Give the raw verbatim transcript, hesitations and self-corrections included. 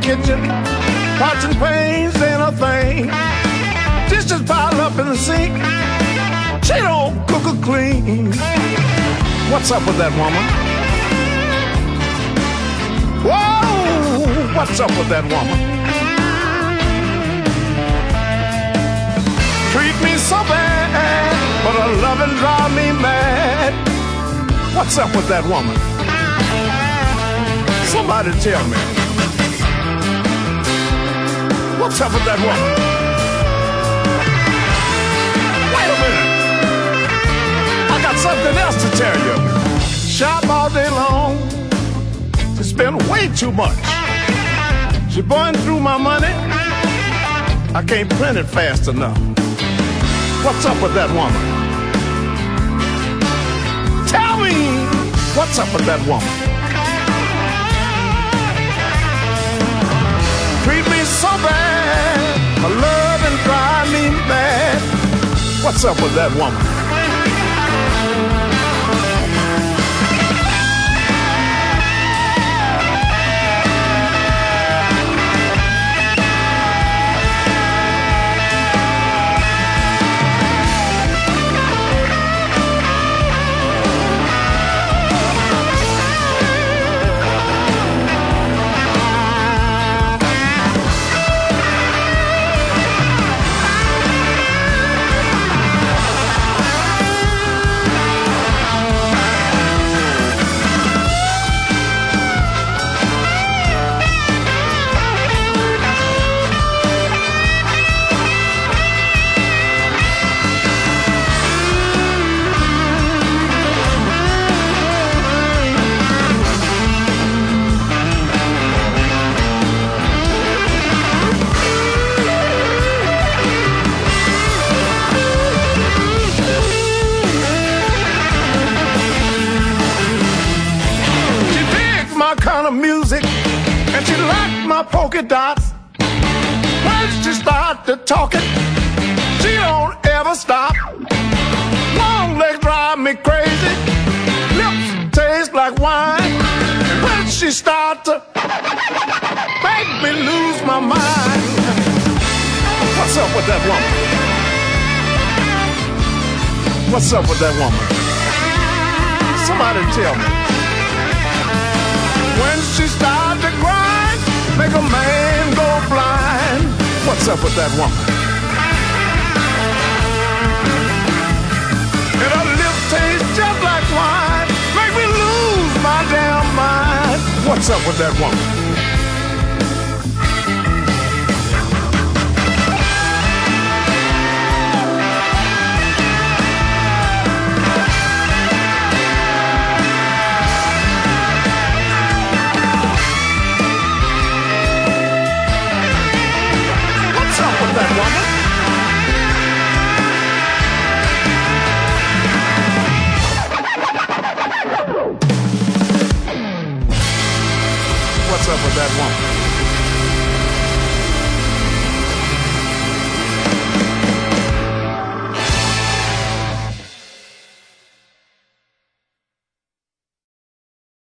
kitchen, washing pains ain't a thing. Dishes pile up in the sink, she don't cook or clean. What's up with that woman? Whoa, what's up with that woman? Treat me so bad, but her loving drive me mad. What's up with that woman? Somebody tell me. What's up with that woman? Wait a minute. I got something else to tell you. Shop all day long, to spend way too much. She burning through my money, I can't print it fast enough. What's up with that woman? Tell me, what's up with that woman? Treat me so bad, her love and drive me mad. What's up with that woman? Kind of music, and she liked my polka dots. When she started talking, she don't ever stop. Long legs drive me crazy, lips taste like wine. And when she starts to make me lose my mind. What's up with that woman? What's up with that woman? Somebody tell me. When she starts to grind, make a man go blind. What's up with that woman? And her lips taste just like wine, make me lose my damn mind. What's up with that woman? That woman? What's up with that woman?